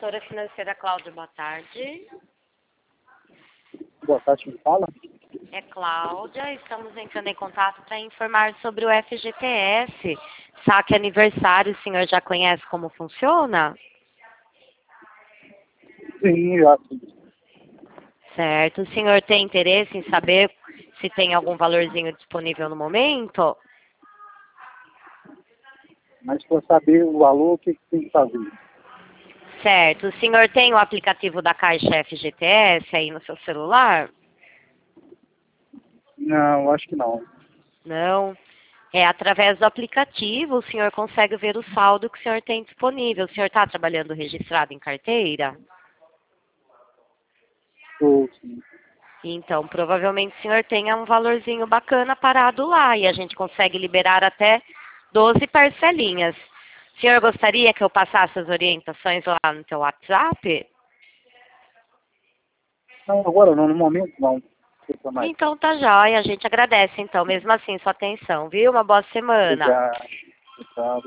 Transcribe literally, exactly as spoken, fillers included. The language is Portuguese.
Consultora financeira Cláudia, boa tarde. Boa tarde, me fala. É Cláudia, estamos entrando em contato para informar sobre o F G T S. Saque aniversário, o senhor já conhece como funciona? Sim, já sim. Certo. O senhor tem interesse em saber se tem algum valorzinho disponível no momento? Mas para saber o valor, o que, que tem que fazer? Certo. O senhor tem o aplicativo da Caixa F G T S aí no seu celular? Não, acho que não. Não. É através do aplicativo o senhor consegue ver o saldo que o senhor tem disponível. O senhor está trabalhando registrado em carteira? Ou, sim. Então, provavelmente o senhor tenha um valorzinho bacana parado lá e a gente consegue liberar até doze parcelinhas. O senhor gostaria que eu passasse as orientações lá no seu WhatsApp? Não, agora não, no momento não. Fica mais. Então tá jóia, a gente agradece então, mesmo assim, sua atenção, viu? Uma boa semana. Obrigado. Obrigado.